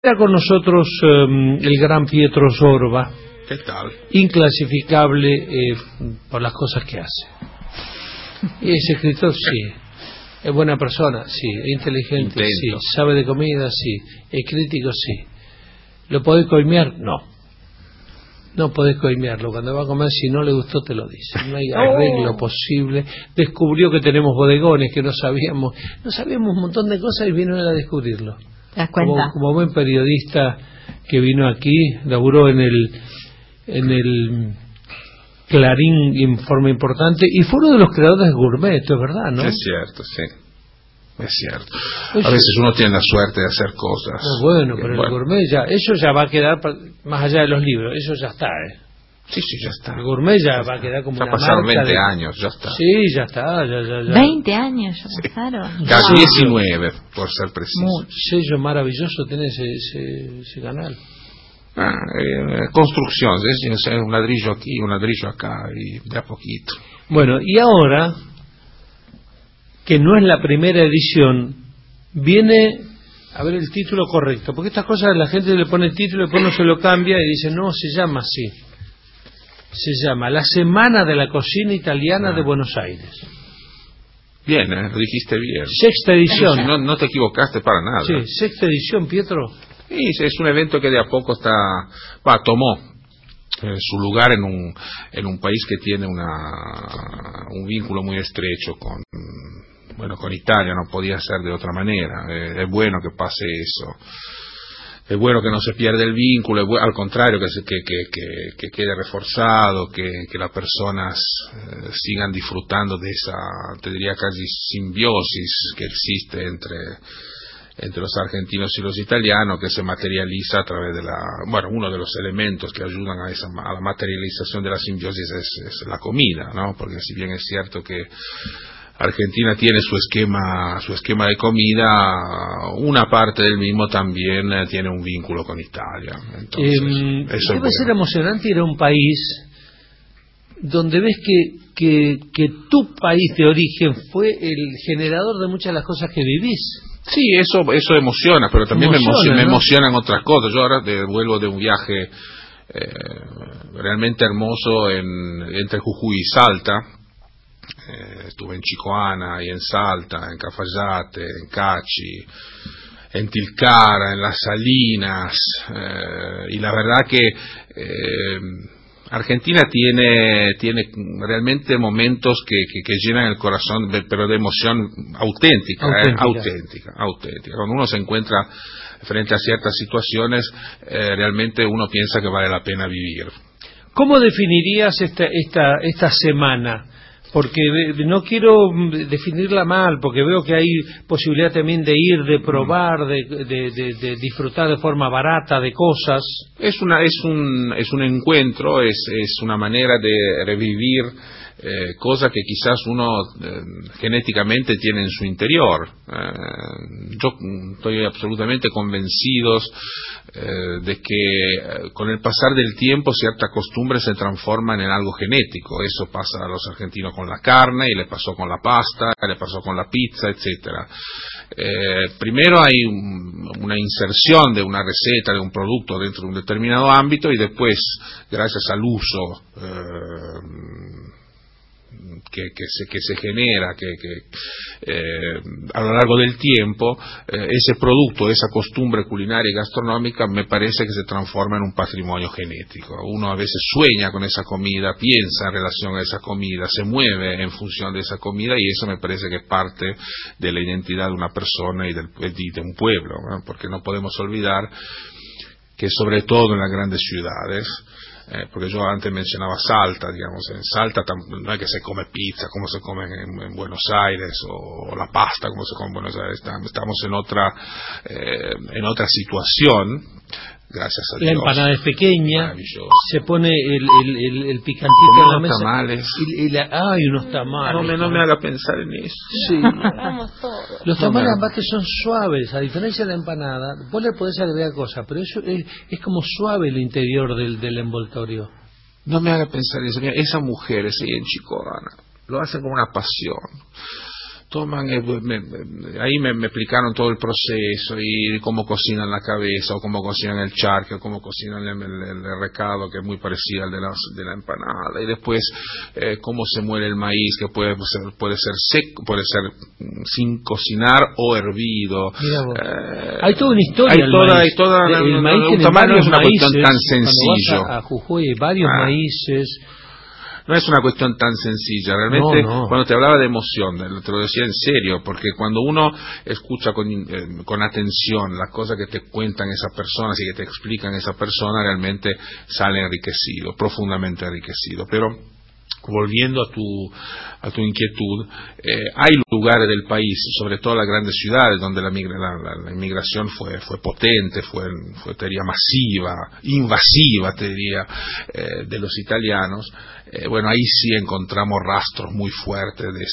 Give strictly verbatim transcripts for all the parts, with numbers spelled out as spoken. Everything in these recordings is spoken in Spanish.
Está con nosotros eh, el gran Pietro Sorba. ¿Qué tal? Inclasificable eh, por las cosas que hace. Es escritor, sí. Es buena persona, sí. Es inteligente, Intento. sí. Sabe de comida, sí. Es crítico, sí. ¿Lo podés coimear? No. No podés coimearlo. Cuando va a comer, si no le gustó, te lo dice. No hay arreglo oh. posible. Descubrió que tenemos bodegones que no sabíamos. No sabíamos un montón de cosas y vino él a descubrirlo. ¿Te das cuenta? Como, como buen periodista que vino aquí, laburó en el en el Clarín en forma importante y fue uno de los creadores de Gourmet, esto es verdad, ¿no? Es cierto, sí. Es cierto. A veces uno tiene la suerte de hacer cosas. Oh, bueno, pero bueno. el Gourmet ya, eso ya va a quedar más allá de los libros, eso ya está, ¿eh? Sí, sí, ya está. El Gourmet ya, ya va a quedar como ya una pasaron marca veinte de... años, ya está. Sí, ya está, ya, ya, ya. veinte años ya sí. pasaron. Casi wow. diecinueve, por ser preciso. Un sello maravilloso tiene ese, ese, ese canal. Ah, eh, construcción, es, es un ladrillo aquí, un ladrillo acá, y de a poquito. Bueno, y ahora, que no es la primera edición, viene a ver el título correcto, porque estas cosas la gente le pone el título y después no se lo cambia y dice, no, se llama así. Se llama La Semana de la Cocina Italiana ah. de Buenos Aires. Bien, eh, lo dijiste bien. Sexta edición. No, no te equivocaste para nada. Sí, sexta edición, Pietro. Sí, es un evento que de a poco está, va, tomó eh, su lugar en un en un país que tiene una un vínculo muy estrecho con bueno con Italia, no podía ser de otra manera. Eh, es bueno que pase eso. Es bueno que no se pierda el vínculo, es bueno, al contrario, que, se, que, que, que, que quede reforzado, que, que las personas eh, sigan disfrutando de esa, te diría casi simbiosis que existe entre entre los argentinos y los italianos, que se materializa a través de la, bueno, uno de los elementos que ayudan a esa a la materialización de la simbiosis es, es la comida, ¿no? Porque si bien es cierto que Argentina tiene su esquema, su esquema de comida, una parte del mismo también eh, tiene un vínculo con Italia. Entonces, eh, eso debe es ser bueno. emocionante ir a un país donde ves que, que, que tu país de origen fue el generador de muchas de las cosas que vivís. Sí, eso eso emociona, pero también emociona, me, emociona, ¿no? me emocionan otras cosas. Yo ahora de, vuelvo de un viaje eh, realmente hermoso en, entre Jujuy y Salta. Eh, estuve en Chicoana y en Salta, en Cafayate, en Cachi, en Tilcara, en Las Salinas, eh, y la verdad que eh, Argentina tiene tiene realmente momentos que, que, que llenan el corazón, de, pero de emoción auténtica, auténtica. Eh, auténtica, auténtica. Cuando uno se encuentra frente a ciertas situaciones, eh, realmente uno piensa que vale la pena vivir. ¿Cómo definirías esta esta esta semana? Porque no quiero definirla mal, porque veo que hay posibilidad también de ir, de probar, de, de, de, de disfrutar de forma barata de cosas. Es una es un es un encuentro, es es una manera de revivir eh, cosas que quizás uno eh, genéticamente tiene en su interior. Eh, yo estoy absolutamente convencido eh, de que eh, con el pasar del tiempo ciertas costumbres se transforman en algo genético. Eso pasa a los argentinos con la carne, y le pasó con la pasta, le pasó con la pizza, etcétera. Eh, primero hay un, una inserción de una receta, de un producto dentro de un determinado ámbito, y después, gracias al uso eh, Que, que, se, que se genera que, que eh, a lo largo del tiempo, eh, ese producto, esa costumbre culinaria y gastronómica me parece que se transforma en un patrimonio genético. Uno a veces sueña con esa comida, piensa en relación a esa comida, se mueve en función de esa comida, y eso me parece que es parte de la identidad de una persona y, del, y de un pueblo, ¿no? Porque no podemos olvidar que sobre todo en las grandes ciudades, Eh, porque yo antes mencionaba Salta, digamos, en Salta no es que se come pizza como se come en, en Buenos Aires, o, o la pasta como se come en Buenos Aires. Estamos en otra eh, en otra situación, gracias a la Dios. Empanada es pequeña, se pone el, el, el, el picantito en la mesa. Tamales. Y, y la, ay, unos tamales. No me, no me haga pensar en eso. Sí. Vamos todos. Los tamales aparte son suaves, a diferencia de la empanada. Vos le podés agregar cosas, pero eso es, es como suave el interior del, del envoltorio. No me haga pensar en eso. Mira, esa mujer, esa en Chicoana, lo hacen con una pasión. toman, eh, me, me, ahí me, me explicaron todo el proceso y cómo cocinan la cabeza, o cómo cocinan el charque, o cómo cocinan el, el, el recado, que es muy parecido al de la, de la empanada, y después eh, cómo se muele el maíz, que puede ser, puede ser seco, puede ser sin cocinar o hervido. Eh, hay toda una historia. Hay toda, hay toda, el, el maíz un tamaño es una maíces, cuestión tan sencillo. Vas a, a Jujuy hay varios ah. maíces. No es una cuestión tan sencilla, realmente no, no. Cuando te hablaba de emoción, te lo decía en serio, porque cuando uno escucha con, eh, con atención las cosas que te cuentan esas personas y que te explican esas personas, realmente sale enriquecido, profundamente enriquecido. Pero volviendo a tu a tu inquietud, eh, hay lugares del país, sobre todo las grandes ciudades, donde la, migra, la, la, la inmigración fue fue potente, fue, fue te diría, masiva, invasiva, te diría, eh, de los italianos. Eh, bueno, ahí sí encontramos rastros muy fuertes de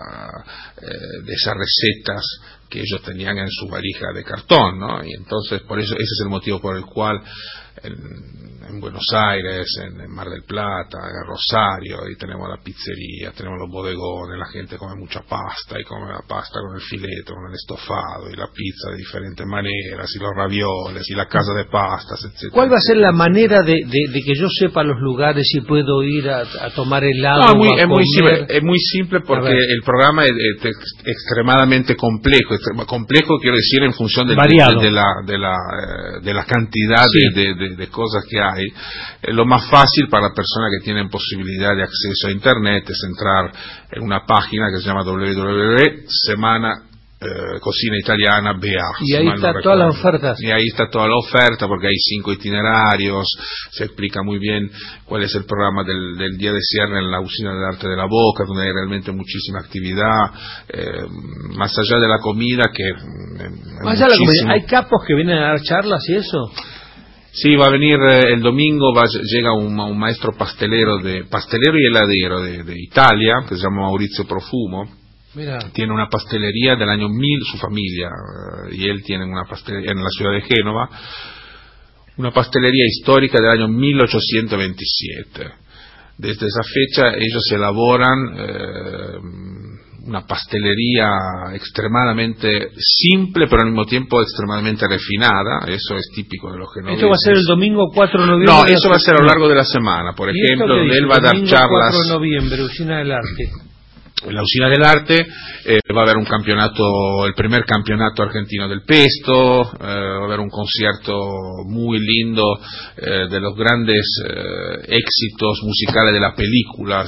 esa eh, de esas recetas que ellos tenían en su valija de cartón, ¿no? Y entonces, por eso, ese es el motivo por el cual en, en Buenos Aires, en, en Mar del Plata, en Rosario, ahí tenemos la pizzería, tenemos los bodegones, la gente come mucha pasta, y come la pasta con el fileto, con el estofado, y la pizza de diferentes maneras, y los ravioles, y la casa de pastas, etcétera. ¿Cuál va a ser la manera de, de, de que yo sepa los lugares y puedo ir a, a tomar helado? No, muy, o a es, muy comer? simple, es muy simple porque el programa es, es extremadamente complejo. Complejo quiero decir en función del, de, de, la, de, la, de la cantidad sí. de, de, de cosas que hay. Eh, lo más fácil para las personas que tienen posibilidad de acceso a Internet es entrar en una página que se llama doble u doble u doble u punto semana Eh, cocina italiana B A. Y ahí está no toda la oferta. Y ahí está toda la oferta, porque hay cinco itinerarios, se explica muy bien cuál es el programa del, del día de cierre en la usina del arte de la Boca, donde hay realmente muchísima actividad, eh, más allá de la comida, que eh, más allá de la comida, ¿hay capos que vienen a dar charlas y eso? Sí, va a venir eh, el domingo, va, llega un, un maestro pastelero de pastelero y heladero de, de Italia, que se llama Maurizio Profumo. Mira. Tiene una pastelería del año mil, su familia, uh, y él tiene una pastelería en la ciudad de Génova, una pastelería histórica del año mil ochocientos veintisiete. Desde esa fecha ellos elaboran eh, una pastelería extremadamente simple, pero al mismo tiempo extremadamente refinada. Eso es típico de los genoveses. ¿Esto va a ser el domingo cuatro de noviembre? No, eso va a ser a lo largo de la semana. Por ejemplo, donde él va a dar charlas. cuatro de noviembre, Usina del Arte. En la Usina del Arte eh, va a haber un campeonato, el primer campeonato argentino del pesto, eh, va a haber un concierto muy lindo eh, de los grandes eh, éxitos musicales de las películas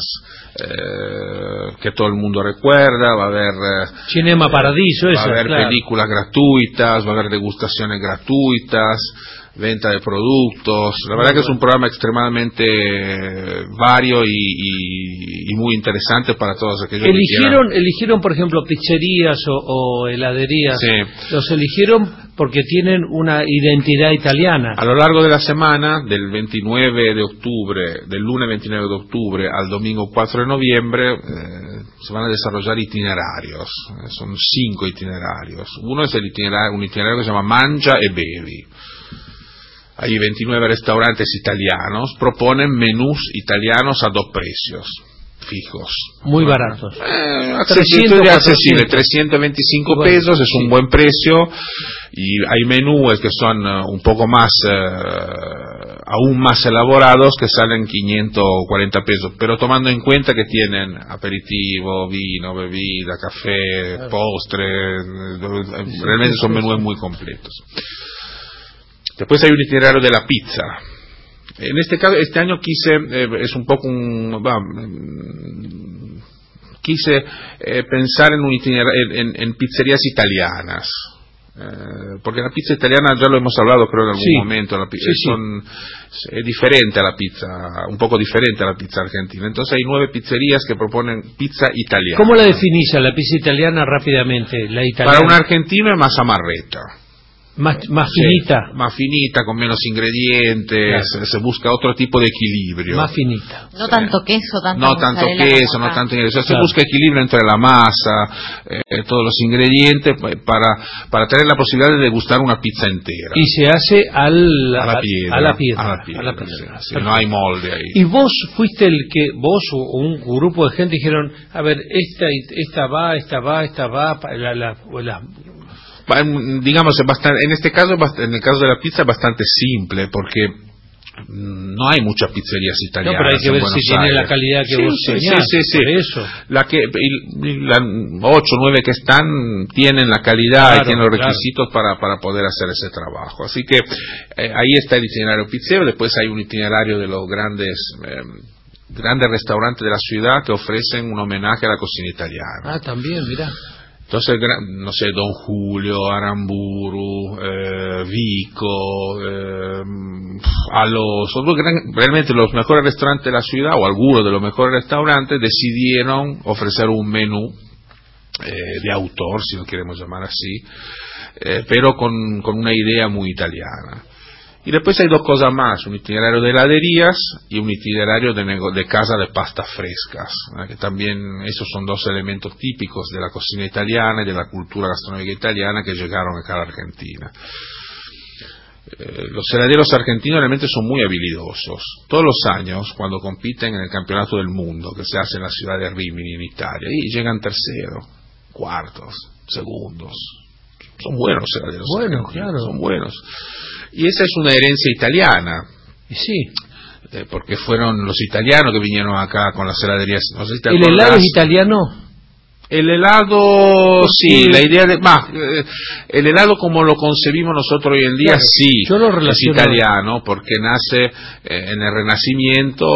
eh, que todo el mundo recuerda. Va a haber eh, Cinema Paradiso, va esa, a haber claro. películas gratuitas, va a haber degustaciones gratuitas, venta de productos. La verdad que es un programa extremadamente vario y, y, y muy interesante para todos aquellos eligieron, que quieran. Eligieron, por ejemplo, pizzerías o, o heladerías. Sí. Los eligieron porque tienen una identidad italiana. A lo largo de la semana, del veintinueve de octubre, del lunes veintinueve de octubre al domingo cuatro de noviembre, eh, se van a desarrollar itinerarios. Son cinco itinerarios. Uno es el itinerario, un itinerario que se llama Mangia e Bevi. Hay veintinueve restaurantes italianos, proponen menús italianos a dos precios fijos. Muy bueno, baratos. Eh, accesible, accesible, trescientos veinticinco bueno, pesos, es sí. un buen precio, y hay menús que son uh, un poco más, uh, aún más elaborados, que salen quinientos cuarenta pesos, pero tomando en cuenta que tienen aperitivo, vino, bebida, café, claro. postre, realmente son menús muy completos. Después hay un itinerario de la pizza. En este caso, este año quise, eh, es un poco un, bah, quise eh, pensar en un itinerario, en, en pizzerías italianas. Eh, porque la pizza italiana, ya lo hemos hablado creo en algún sí. momento, la pizza, sí, son, sí. es diferente a la pizza, un poco diferente a la pizza argentina. Entonces hay nueve pizzerías que proponen pizza italiana. ¿Cómo la definís a la pizza italiana rápidamente? La italiana. Para un argentino es masa marreta. Más, más finita. Sí, más finita, con menos ingredientes, Claro. se busca otro tipo de equilibrio. Más finita. No tanto queso, tanto No tanto mozzarella queso, como no acá. tanto ingredientes. Se Claro. busca equilibrio entre la masa, eh, todos los ingredientes, para, para tener la posibilidad de degustar una pizza entera. Y se hace al, a la piedra. A la piedra. A la piedra, a la piedra. sí, sí, no hay molde ahí. Y vos fuiste el que, vos o un grupo de gente dijeron, a ver, esta esta va, esta va, esta va, pa- la, la, o la- Va, mm, digamos, es bastante, en este caso, bast- en el caso de la pizza, es bastante simple, porque mm, no hay muchas pizzerías no, italianas. pero hay que en ver Buenos si tiene Aires. la calidad que Sí, vos sí, soñás, sí, sí, sí. por eso. La que, y- y la ocho, nueve que están tienen la calidad Claro, y tienen los claro. requisitos para, para poder hacer ese trabajo. Así que eh, ahí está el itinerario pizzero. Después hay un itinerario de los grandes eh, grandes restaurantes de la ciudad que ofrecen un homenaje a la cocina italiana. Ah, también, mirá. Entonces, gra- no sé, Don Julio, Aramburu, eh, Vico, eh, a los, son los gran- realmente los mejores restaurantes de la ciudad, o algunos de los mejores restaurantes, decidieron ofrecer un menú eh, de autor, si lo queremos llamar así, eh, pero con, con una idea muy italiana. Y después hay dos cosas más, un itinerario de heladerías y un itinerario de, nego- de casa de pastas frescas, ¿eh? Que también esos son dos elementos típicos de la cocina italiana y de la cultura gastronómica italiana que llegaron acá a la Argentina. Eh, los heladeros argentinos realmente son muy habilidosos. Todos los años, cuando compiten en el campeonato del mundo que se hace en la ciudad de Rimini, en Italia, y llegan terceros, cuartos, segundos. Son buenos heladeros Bueno, argentinos, claro. son buenos. Y esa es una herencia italiana, Y sí, eh, porque fueron los italianos que vinieron acá con las heladerías. No sé si te ¿el helado acordás. es italiano? El helado, sí, la idea de, bah, eh, el helado como lo concebimos nosotros hoy en día, Claro, sí, yo lo es relaciono- italiano, porque nace eh, en el Renacimiento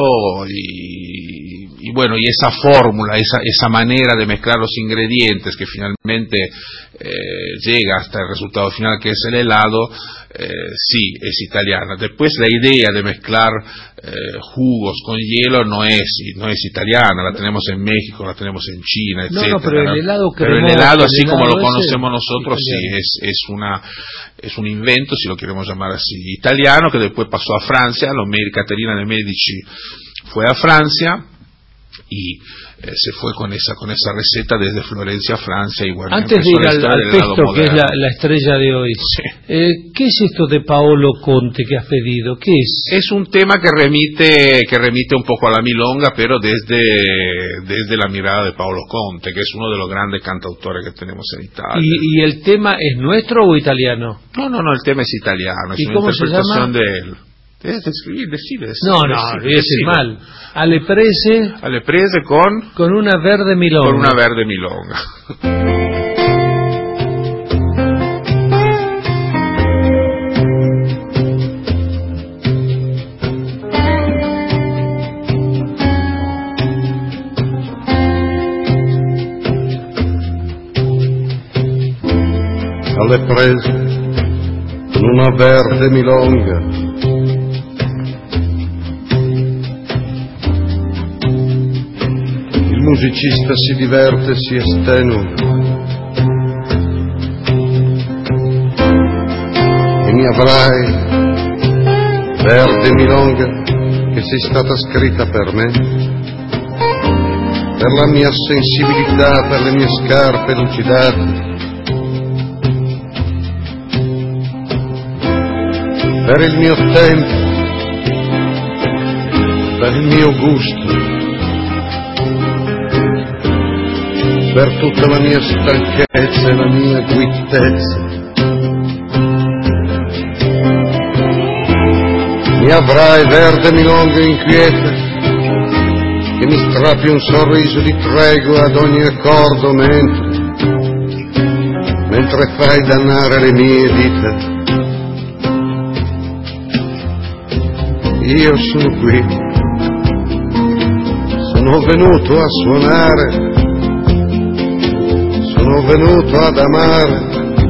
y, y bueno, y esa fórmula, esa, esa manera de mezclar los ingredientes que finalmente eh, llega hasta el resultado final que es el helado, eh, sí, es italiana. Después la idea de mezclar eh, jugos con hielo no es no es italiana, la tenemos en México, la tenemos en China, No, etcétera. no, pero el helado Pero el cremoso, helado, el así como helado lo ese, conocemos nosotros, sí, italiano. es, es una es un invento, si lo queremos llamar así, italiano, que después pasó a Francia. Lo Med- Caterina de Medici fue a Francia y eh, se fue con esa con esa receta desde Florencia a Francia, y bueno, Antes de empezó ir la al, historia al del helado pesto, que es la, moderno. la estrella de hoy, eh, ¿qué es esto de Paolo Conte que has pedido? ¿Qué es? Es un tema que remite que remite un poco a la milonga, pero desde desde la mirada de Paolo Conte, que es uno de los grandes cantautores que tenemos en Italia. ¿Y, y el tema es nuestro o italiano? No, no, no, el tema es italiano, es ¿Y una cómo se interpretación llama? de él. Debes escribir, decir, decir, No, no, voy a decir mal. Alle prese Alle prese con, con una verde milonga. con una verde milonga. Alle prese con una verde milonga. Il musicista si diverte, si estenua e mi avrai, verde milonga, che sei stata scritta per me, per la mia sensibilità, per le mie scarpe lucidate, per il mio tempo, per il mio gusto, per tutta la mia stanchezza e la mia guittezza. Mi avrai, verde milonga inquieta, che mi strappi un sorriso di tregua ad ogni accordo mentre, mentre fai dannare le mie dita. Io sono qui, sono venuto a suonare, sono venuto ad amare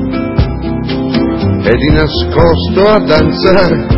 e di nascosto a danzare.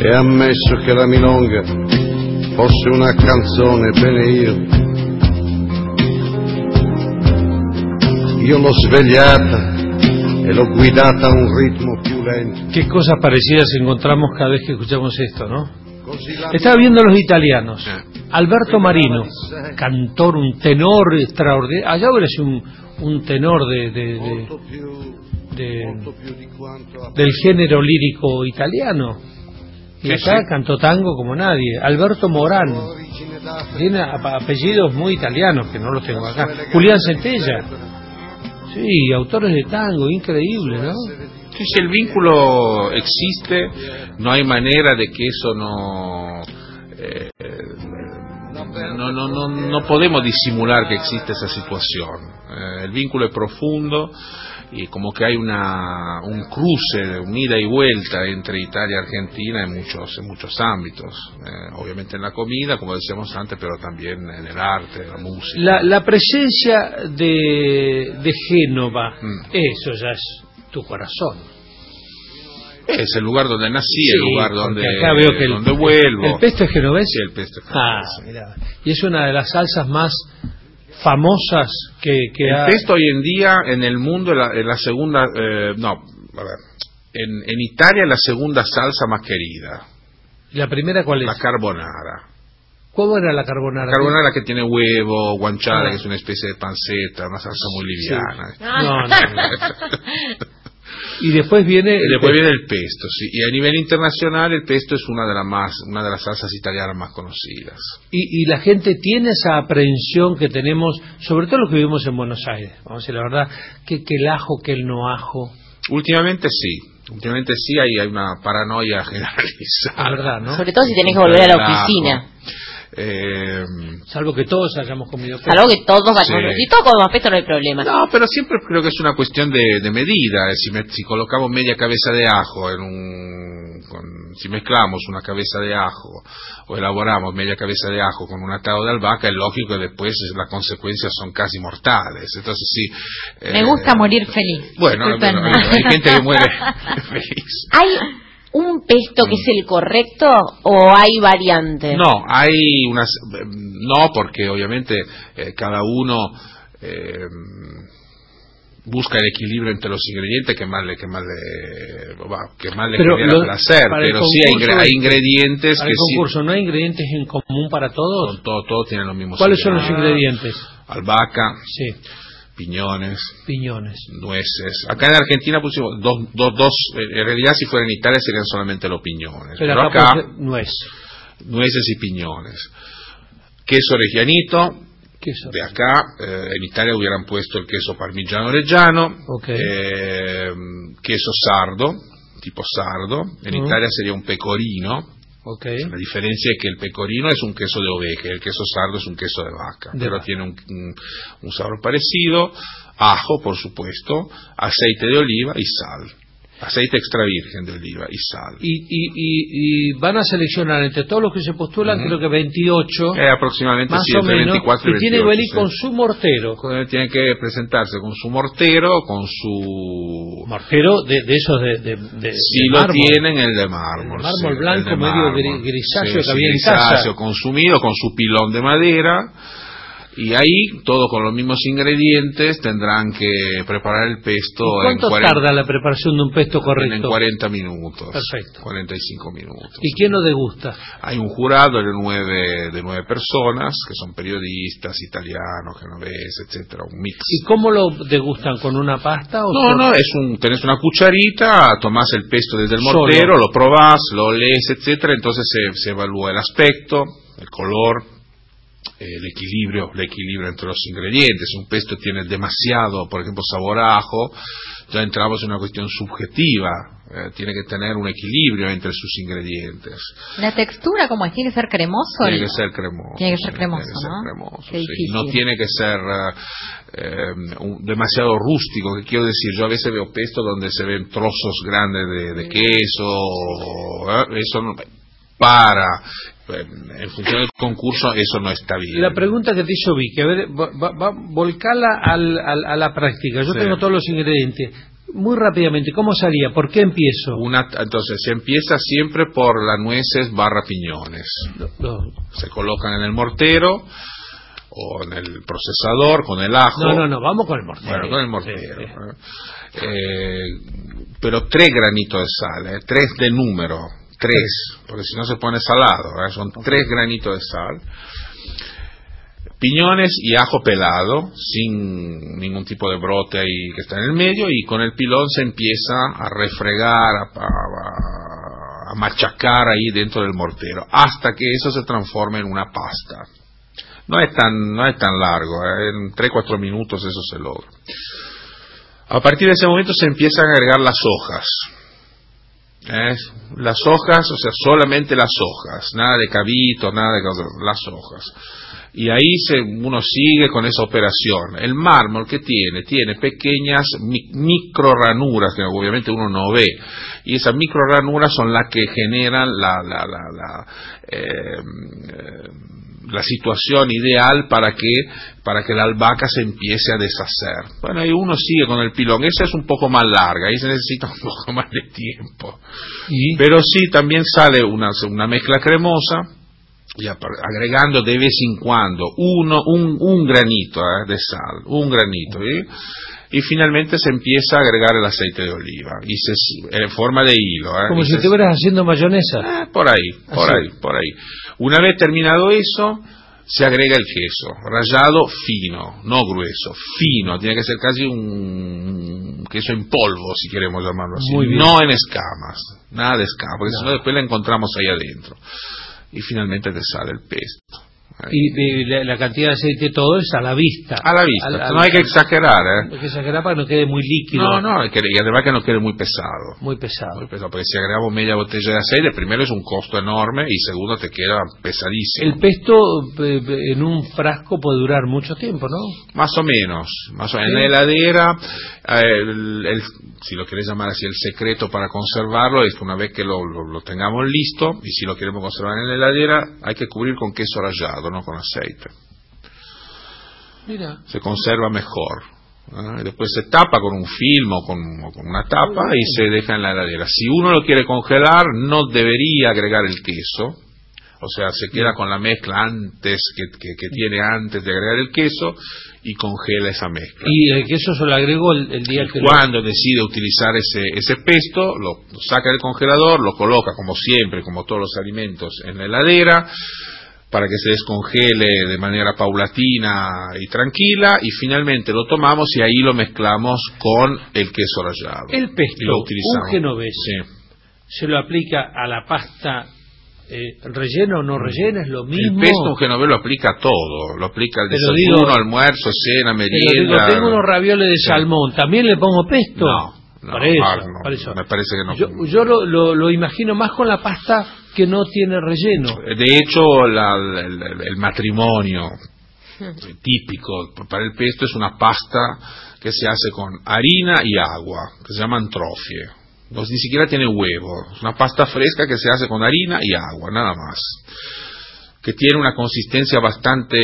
e ammesso che la milonga fosse una canzone, bene io, io l'ho svegliata e l'ho guidata a un ritmo più lento. Qué cosas parecidas encontramos cada vez que escuchamos esto, ¿no? Estaba viendo los italianos. Alberto Marino, cantor, un tenor extraordinario. Allá hubiera sido un, un tenor de, de, de, de del género lírico italiano. Y acá cantó tango como nadie. Alberto Morán. Tiene apellidos muy italianos que no los tengo acá. Julián Centella. Sí, autores de tango, increíble, ¿no? Sí, si el vínculo existe, no hay manera de que eso no... Eh, no, no, no, no podemos disimular que existe esa situación. Eh, el vínculo es profundo y como que hay una un cruce, una ida y vuelta entre Italia y Argentina en muchos en muchos ámbitos, eh, obviamente en la comida, como decíamos antes, pero también en el arte, en la música. La, la presencia de, de Génova, mm. eso ya es tu corazón. Es el lugar donde nací, sí, el lugar donde, acá veo que el, donde vuelvo. ¿El pesto es genovés? Sí, el pesto es genovés. Ah, mirá. Y es una de las salsas más famosas que, que el ha... pesto hoy en día en el mundo es la, la segunda, eh, no, a ver, en, en Italia es la segunda salsa más querida. ¿Y la primera cuál es? La carbonara. ¿Cómo era la carbonara? La carbonara que tiene huevo, guanciale, ah. que es una especie de panceta, una salsa muy liviana. Sí. No, no, no. Y después viene y después viene el pesto, sí. Y a nivel internacional el pesto es una de las más, una de las salsas italianas más conocidas. Y, y la gente tiene esa aprehensión que tenemos, sobre todo los que vivimos en Buenos Aires, vamos a decir la verdad, que, que el ajo, que el no ajo. Últimamente sí. Últimamente sí hay, hay una paranoia generalizada. La verdad, ¿no? Sobre todo si tenés que volver a la oficina. Eh, salvo que todos hayamos comido pesto. Salvo que todos vayamos. Sí. Si todos comemos pesto no hay problema. No, pero siempre creo que es una cuestión de, de medida. Si, me, si colocamos media cabeza de ajo en un, con, si mezclamos una cabeza de ajo o elaboramos media cabeza de ajo con un atado de albahaca, es lógico que después las consecuencias son casi mortales. Entonces sí. Me eh, gusta morir feliz. Bueno, bueno, hay gente que muere feliz. Hay un pesto que es el correcto o hay variantes? No, hay unas, no, porque obviamente eh, cada uno eh, busca el equilibrio entre los ingredientes que más le que más le que más le pero genera lo, placer, pero sí hay, hay ingredientes para que el concurso sí, no hay ingredientes en común para todos. Todos todo tienen los mismos. ¿Cuáles son los ingredientes? Albahaca. Sí. Piñones, piñones, nueces. Acá en Argentina pusimos dos, dos, dos. En realidad, si fuera en Italia serían solamente los piñones. Pero, Pero acá, acá nuez, nueces y piñones. Queso reggianito. Queso. De acá, eh, en Italia hubieran puesto el queso parmigiano reggiano. Okay. Eh, queso sardo, tipo sardo. En uh-huh. Italia sería un pecorino. Okay. La diferencia es que el pecorino es un queso de oveja y el queso sardo es un queso de vaca, de pero vaca. Tiene un, un, un sabor parecido. Ajo, por supuesto, aceite de oliva y sal. Aceite extra virgen de oliva y sal. Y, y, y, y van a seleccionar entre todos los que se postulan, uh-huh. creo que veintiocho. Eh, aproximadamente, más sí, o menos. veinticuatro y veintiocho, y tiene que venir sí. con su mortero. Tienen que presentarse con su mortero, con su... Mortero de, de esos de, de, de Si de lo mármol. tienen, el de mármol. El mármol sí, blanco, de medio mármol. grisáceo, sí, que había sí, en casa. Grisáceo, consumido, con su pilón de madera. Y ahí, todo con los mismos ingredientes, tendrán que preparar el pesto. ¿Y cuánto en cuarenta, tarda la preparación de un pesto correcto? En cuarenta minutos. Perfecto. cuarenta y cinco minutos. ¿Y quién lo degusta? Hay un jurado de nueve, de nueve personas, que son periodistas, italianos, genoveses, etcétera, un mix. ¿Y cómo lo degustan? ¿Con una pasta? O no, con... no, es un, tenés una cucharita, tomás el pesto desde el mortero, Solo. Lo probás, lo lees, etcétera, entonces se, se evalúa el aspecto, el color, el equilibrio, el equilibrio entre los ingredientes. Un pesto tiene demasiado, por ejemplo, sabor a ajo, ya entramos en una cuestión subjetiva, eh, tiene que tener un equilibrio entre sus ingredientes. ¿La textura cómo es? ¿Tiene que ser cremoso? Tiene que ser cremoso. Tiene que ser cremoso, tiene que ser ¿no? cremoso, Qué sí. No tiene que ser eh, un, demasiado rústico, que quiero decir, yo a veces veo pesto donde se ven trozos grandes de, de queso, eh, eso no, para... en función del concurso eso no está bien. La pregunta que te hizo Vicky, a ver, va, va, volcala al, al, a la práctica. Yo sí. tengo todos los ingredientes. muy rápidamente, ¿cómo salía? ¿Por qué empiezo? Una, entonces, se empieza siempre por las nueces barra piñones. No, no. Se colocan en el mortero o en el procesador con el ajo. No, no, no, vamos con el mortero. Bueno, con el mortero. Sí, sí. Eh, pero tres granitos de sal, eh, tres de número, tres, porque si no se pone salado, eh, son tres granitos de sal. Piñones y ajo pelado, sin ningún tipo de brote ahí que está en el medio, y con el pilón se empieza a refregar, a, a, a machacar ahí dentro del mortero, hasta que eso se transforme en una pasta. No es tan, no es tan largo, ¿eh? En tres cuatro minutos eso se logra. A partir de ese momento se empiezan a agregar las hojas. ¿Eh? Las hojas, o sea, solamente las hojas, nada de cabitos, nada de cosas, las hojas. Y ahí se, uno sigue con esa operación. El mármol, ¿qué tiene? Tiene pequeñas mi, micro ranuras que obviamente uno no ve. Y esas micro ranuras son las que generan la, la, la, la, eh, eh, la situación ideal para que, para que la albahaca se empiece a deshacer. Bueno, ahí uno sigue con el pilón. Esa es un poco más larga, ahí se necesita un poco más de tiempo. ¿Y? Pero sí, también sale una, una mezcla cremosa. Y agregando de vez en cuando uno, un, un granito eh, de sal, un granito, ¿eh? Y finalmente se empieza a agregar el aceite de oliva, y se, en forma de hilo. ¿eh? Como y si se, estuvieras haciendo mayonesa. Eh, por ahí, por Así. ahí, por ahí. Una vez terminado eso, se agrega el queso, rallado fino, no grueso, fino, tiene que ser casi un queso en polvo, si queremos llamarlo así, no en escamas, nada de escamas, porque no. Si no después la encontramos ahí adentro. Y finalmente te sale el pesto. Y, y la, la cantidad de aceite, todo es a la vista. A la vista, a, a, no hay que exagerar, ¿eh? No hay que exagerar para que no quede muy líquido. No, no, y además que no quede muy pesado. Muy pesado. Muy pesado, porque si agregamos media botella de aceite, primero es un costo enorme y segundo te queda pesadísimo. El pesto eh, en un frasco puede durar mucho tiempo, ¿no? Más o menos, más o menos. ¿Sí? En la heladera, eh, el, el, si lo querés llamar así, el secreto para conservarlo es que una vez que lo, lo, lo tengamos listo, y si lo queremos conservar en la heladera, hay que cubrir con queso rallado, no con aceite. Mira. Se conserva mejor. ¿eh? Después se tapa con un film o con, o con una tapa y se deja en la heladera. Si uno lo quiere congelar, no debería agregar el queso. O sea, se queda con la mezcla antes que, que, que tiene antes de agregar el queso y congela esa mezcla. ¿Y el queso se lo agregó el, el día y que cuando lo... decide utilizar ese, ese pesto, lo, lo saca del congelador, lo coloca como siempre, como todos los alimentos, en la heladera, para que se descongele de manera paulatina y tranquila, y finalmente lo tomamos y ahí lo mezclamos con el queso rallado. El pesto, y lo utilizamos. un genovés, sí. ¿Se lo aplica a la pasta eh, rellena o no rellena? ¿Es lo mismo? El pesto un genovés lo aplica a todo, lo aplica al Pero desayuno, digo, almuerzo, cena, pero merienda. Digo, tengo unos ravioles de sí. salmón, ¿también le pongo pesto? No, no, por eso, ah, no, por eso. me parece que no. Yo, yo lo, lo, lo imagino más con la pasta que no tiene relleno. De hecho, la, el, el matrimonio típico para el pesto es una pasta que se hace con harina y agua, que se llama antrofie. No, ni siquiera tiene huevo, es una pasta fresca que se hace con harina y agua, nada más. Que tiene una consistencia bastante,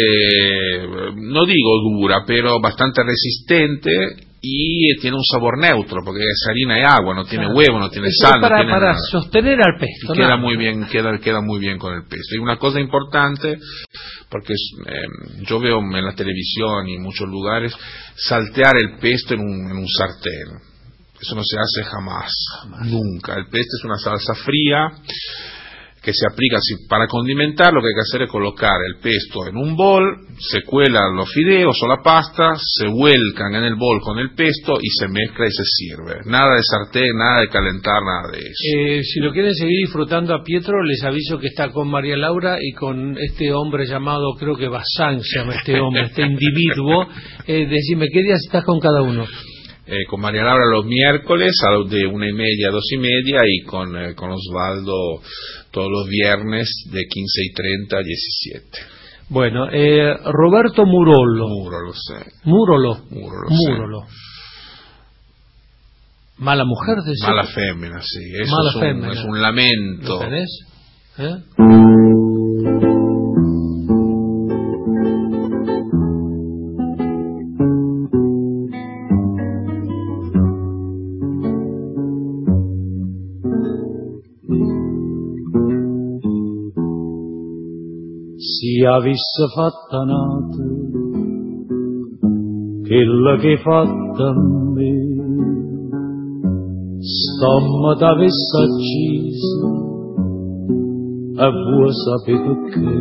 no digo dura, pero bastante resistente y tiene un sabor neutro, porque es harina y agua, no tiene claro. huevo, no tiene Eso sal, para, no tiene para nada. sostener al pesto. Y queda nada. muy bien, queda, queda muy bien con el pesto. Y una cosa importante, porque eh, yo veo en la televisión y en muchos lugares saltear el pesto en un, en un sartén. Eso no se hace jamás, jamás, nunca. El pesto es una salsa fría que se aplica así. Para condimentar lo que hay que hacer es colocar el pesto en un bol, se cuelan los fideos o la pasta, se vuelcan en el bol con el pesto y se mezcla y se sirve. Nada de sartén, nada de calentar, nada de eso. Eh, si lo quieren seguir disfrutando a Pietro, les aviso que está con María Laura y con este hombre llamado, creo que Bazán se llama este hombre, este individuo. Eh, decime, ¿qué días estás con cada uno? Eh, con María Laura los miércoles a los de una y media a dos y media y con, eh, con Osvaldo todos los viernes de quince y treinta a diecisiete. Bueno, eh, Roberto Murolo. Murolo, sí. Murolo. Murolo, Murolo. Sí. Mala mujer, decís. Mala fémina, sí. Eso Mala es, un, fémina. es un lamento. ¿Lo tenés? ¿Eh? si avesse fatta nata quella che hai fatta a me, stamma t'avesse accisa e vuoi sapere perché,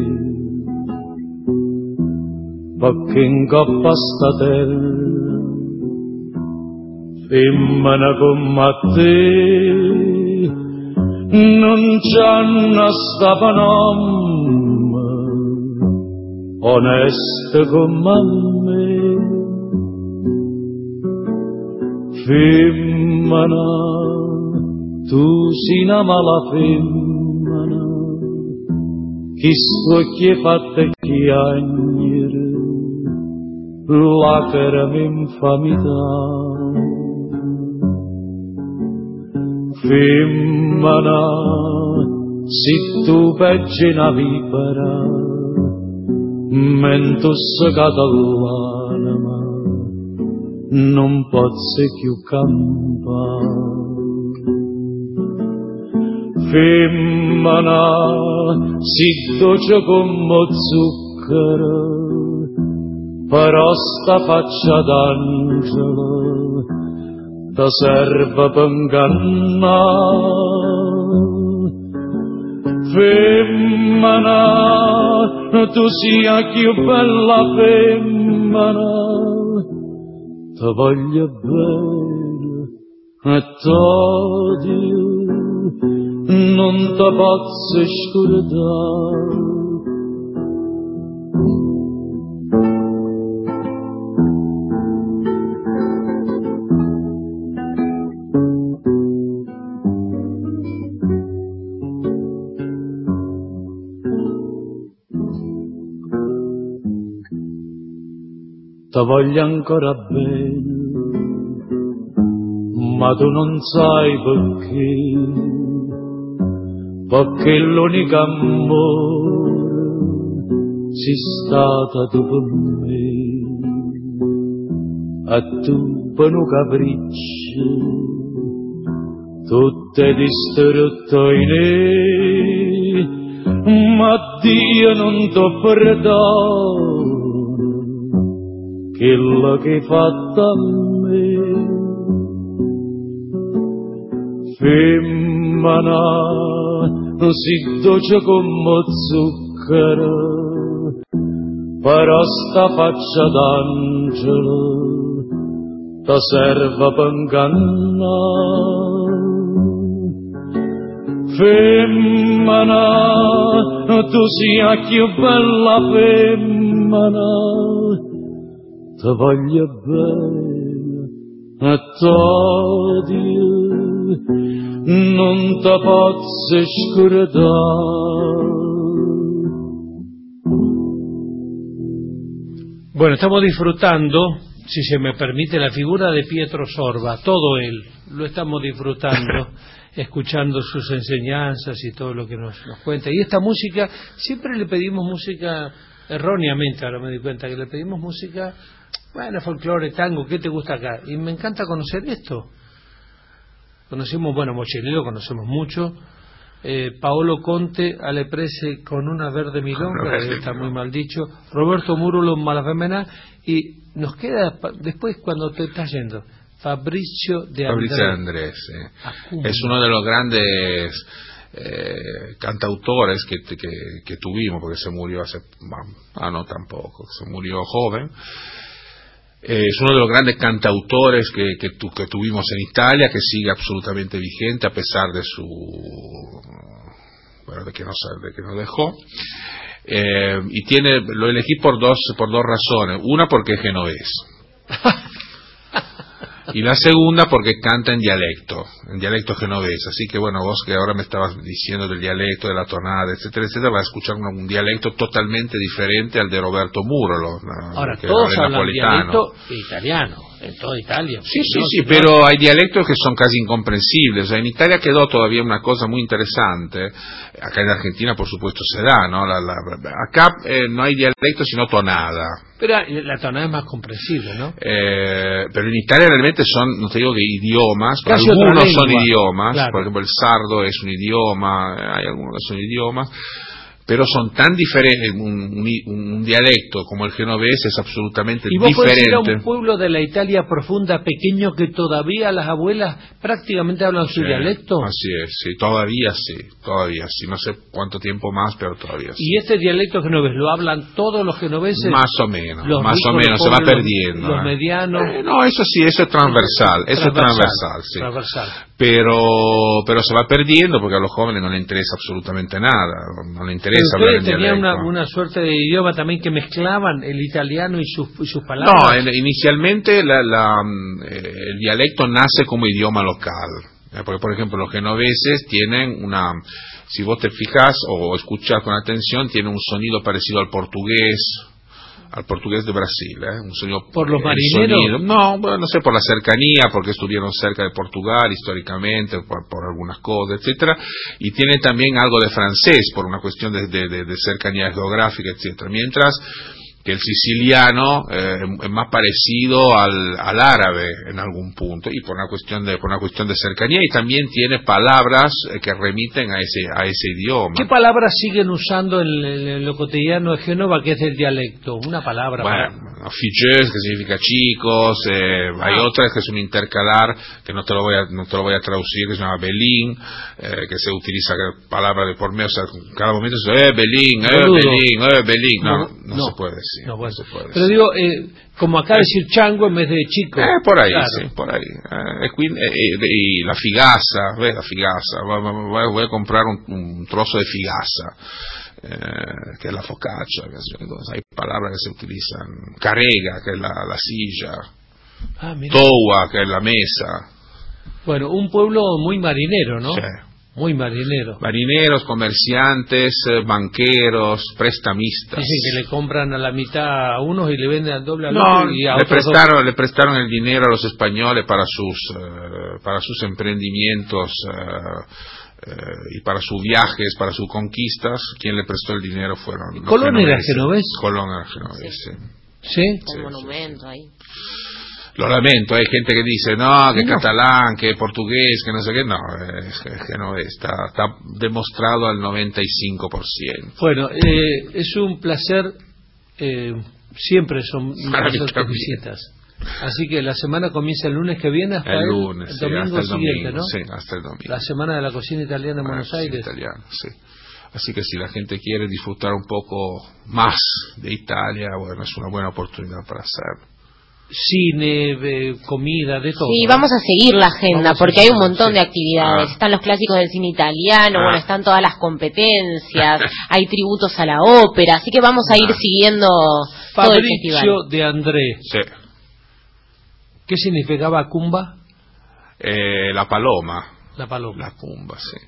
perché in coppa a sta terra femmina come te non c'hanno sta panomma onesta come me. Femmina, tu sei una mala femmina, chi sto che fatta chiagnere, lacrime infamità. Femmina, se tu peggi una vipera, mentre segata l'anima, non posso più campare. Femmina, si dolce come zucchero, però sta faccia d'angelo ti serve per ingannare. Femmina, tu sia più bella femmina, ti voglio bene e t'odio, non ti posso scordare. Ti voglio ancora bene, ma tu non sai perché, perché l'unico amore sei stata tu per me, e tu per un capriccio tutte distrutto in me, ma Dio non t'ho perdono quello che hai fatto a me. Femmina, si dolce come zucchero, però sta faccia d'angelo ti serve per ingannare. Femmina, tu sia più bella femmina, ti voglio bene e t'odio, non ti posso scordare. Bueno, estamos disfrutando, si se me permite, la figura de Pietro Sorba, todo él, lo estamos disfrutando, escuchando sus enseñanzas y todo lo que nos, nos cuenta. Y esta música, siempre le pedimos música, erróneamente ahora me di cuenta, que le pedimos música, bueno, folclore, tango, ¿qué te gusta acá? Y me encanta conocer esto. Conocemos, bueno, Mochilero, conocemos mucho, eh, Paolo Conte, Ale Prese con una verde milonga, que está muy mal dicho, Roberto Múrolo, Malafemena, y nos queda, después cuando te estás yendo, Fabrizio de Andrés. Fabrizio de Andrés, eh. Es uno de los grandes eh, cantautores que, que, que tuvimos, porque se murió hace, ah no tampoco, se murió joven. Eh, es uno de los grandes cantautores que, que, tu, que tuvimos en Italia, que sigue absolutamente vigente a pesar de su, bueno, de que nos, de que nos dejó. Eh, y tiene, lo elegí por dos, por dos razones. Una, porque es genovés. Y la segunda, porque canta en dialecto, en dialecto genovés. Así que bueno, vos que ahora me estabas diciendo del dialecto, de la tonada, etcétera, etcétera, vas a escuchar un, un dialecto totalmente diferente al de Roberto Múrolo. Ahora, todos hablan dialecto italiano, en toda Italia. Sí, sí, sí, pero hay dialectos que son casi incomprensibles. O sea, en Italia quedó todavía una cosa muy interesante. Acá en Argentina, por supuesto, se da, ¿no? La, la, acá eh, no hay dialecto, sino tonada. Pero la tonada es más comprensible, ¿no? Eh, pero en Italia realmente son, no te digo que idiomas, pero casi algunos son idiomas, claro. Por ejemplo el sardo es un idioma, hay algunos que son idiomas, pero son tan diferentes, un, un, un dialecto como el genovés es absolutamente diferente. ¿Y vos diferente. podés ir a un pueblo de la Italia profunda, pequeño, que todavía las abuelas prácticamente hablan su sí, dialecto? Así es, sí, todavía sí, todavía sí, no sé cuánto tiempo más, pero todavía sí. ¿Y este dialecto genovés lo hablan todos los genoveses? Más o menos, los más ricos, o menos, los se va pobres, perdiendo. Los, los eh. medianos. Eh, no, eso sí, eso es transversal, eso es transversal, sí. transversal. Pero, pero se va perdiendo porque a los jóvenes no les interesa absolutamente nada, no les interesa Pero hablar en ustedes tenían dialecto. una, una suerte de idioma también que mezclaban el italiano y sus, y sus palabras. No, en, inicialmente la, la, eh, el dialecto nace como idioma local, eh, porque por ejemplo los genoveses tienen una, si vos te fijas o escuchás con atención, tiene un sonido parecido al portugués, al portugués de Brasil, ¿eh? Un sonido, ¿por los el marineros? Sonido, no, bueno, no sé, por la cercanía, porque estuvieron cerca de Portugal históricamente, por, por algunas cosas, etcétera, y tiene también algo de francés, por una cuestión de, de, de, de cercanía geográfica, etcétera. Mientras que el siciliano eh, es más parecido al, al árabe en algún punto, y por una cuestión de por una cuestión de cercanía, y también tiene palabras eh, que remiten a ese a ese idioma. ¿Qué palabras siguen usando en, en, en lo cotidiano de Génova, que es el dialecto? Una palabra. Bueno, para... ficheux, que significa chicos, eh, ah. hay otras que es un intercalar, que no te lo voy a, no te lo voy a traducir, que se llama belín, eh, que se utiliza palabra de por medio, o sea, cada momento se dice, eh, belín, eh, belín, eh, belín, no, no, no, no se puede decir. Sí, no, bueno. no se puede pero decir. digo, eh, como acá decir chango en vez de chico. Eh, por ahí, claro. sí, por ahí. Eh, eh, y la figaza, ¿ves? La figaza. Voy, voy a comprar un, un trozo de figaza, eh, que es la focaccia. Que hay palabras que se utilizan. Carrega, que es la, la silla. Ah, Toua, que es la mesa. Bueno, un pueblo muy marinero, ¿no? Sí. Muy marinero. Marineros, comerciantes, banqueros, prestamistas. Dicen que le compran a la mitad a unos y le venden al doble a no, otros. Y a le otros prestaron, dos. le prestaron el dinero a los españoles para sus, uh, para sus emprendimientos uh, uh, y para sus viajes, para sus conquistas. Quien le prestó el dinero fueron. ¿Colón era genovés? Colón era genovés, sí. ¿Sí? Un sí, monumento sí. ahí. Lo lamento, hay gente que dice, no, que no. catalán, que portugués, que no sé qué, no, es que no, está, está demostrado al noventa y cinco por ciento. Bueno, eh, es un placer, eh, siempre son tus visitas. Así que la semana comienza el lunes que viene hasta el, el, lunes, el sí, domingo hasta el siguiente, domingo, ¿no? Sí, hasta el domingo. La semana de la cocina italiana en ah, Buenos Aires. Italiano, sí. Así que si la gente quiere disfrutar un poco más de Italia, bueno, es una buena oportunidad para hacerlo. Cine, eh, comida, de todo. Sí, vamos a seguir la agenda vamos porque hay un montón sí. de actividades. Ah. Están los clásicos del cine italiano, ah. bueno, están todas las competencias, hay tributos a la ópera, así que vamos a ir ah. siguiendo Fabrizio todo el festival. de André. Sí. ¿Qué significaba cumba? Eh, la paloma. La paloma. La cumba, sí.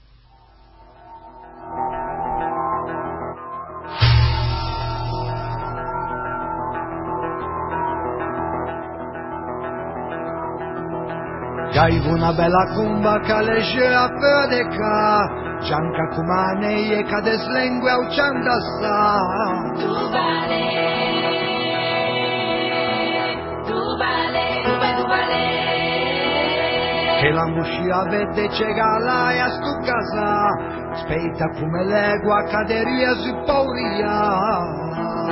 Gaivo una bella cumba che legge a pedeca, gianca cumane e cade slengue au ciandassa. Tu vale, tu vale, tu vale, tu vale. Che la muscia vede cegala e a stu casa, speita come legua caderia su pauria.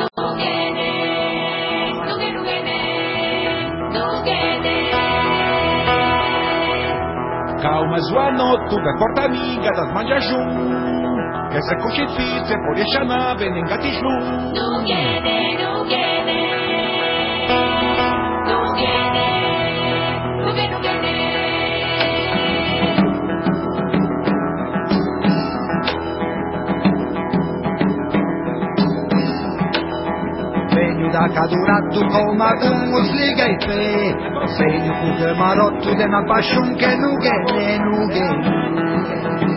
Calma zoano, tudo é corta amiga das manjajum. Que se coche fice, por essa nave, nem gatijum. Não viene, não viene. Não viene. Não viene, não viene. Venho da cadurato com alguns liga e pé. Sei o que marotto de na paixão que não quer, não quer.